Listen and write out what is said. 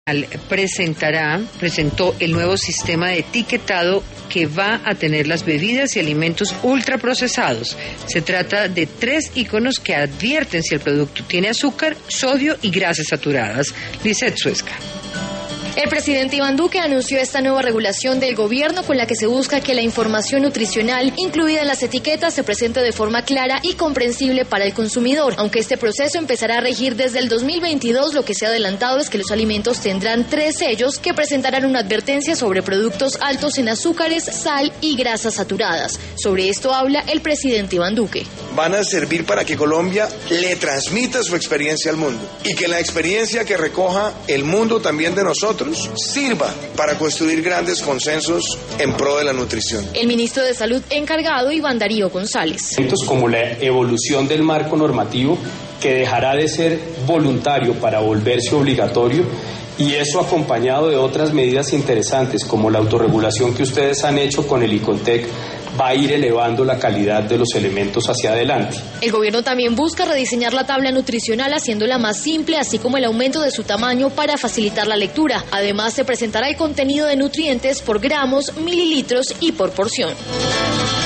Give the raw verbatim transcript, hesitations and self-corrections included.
presentará, presentó el nuevo sistema de etiquetado que va a tener las bebidas y alimentos ultraprocesados. Se trata de tres iconos que advierten si el producto tiene azúcar, sodio y grasas saturadas. Lizeth Suesca. El presidente Iván Duque anunció esta nueva regulación del gobierno con la que se busca que la información nutricional incluida en las etiquetas se presente de forma clara y comprensible para el consumidor. Aunque este proceso empezará a regir desde el dos mil veintidós, lo que se ha adelantado es que los alimentos tendrán tres sellos que presentarán una advertencia sobre productos altos en azúcares, sal y grasas saturadas. Sobre esto habla el presidente Iván Duque. Van a servir para que Colombia le transmita su experiencia al mundo y que la experiencia que recoja el mundo también de nosotros sirva para construir grandes consensos en pro de la nutrición. El ministro de Salud encargado, Iván Darío González. Como la evolución del marco normativo que dejará de ser voluntario para volverse obligatorio, y eso acompañado de otras medidas interesantes como la autorregulación que ustedes han hecho con el ICONTEC, va a ir elevando la calidad de los elementos hacia adelante. El gobierno también busca rediseñar la tabla nutricional haciéndola más simple, así como el aumento de su tamaño para facilitar la lectura. Además, se presentará el contenido de nutrientes por gramos, mililitros y por porción.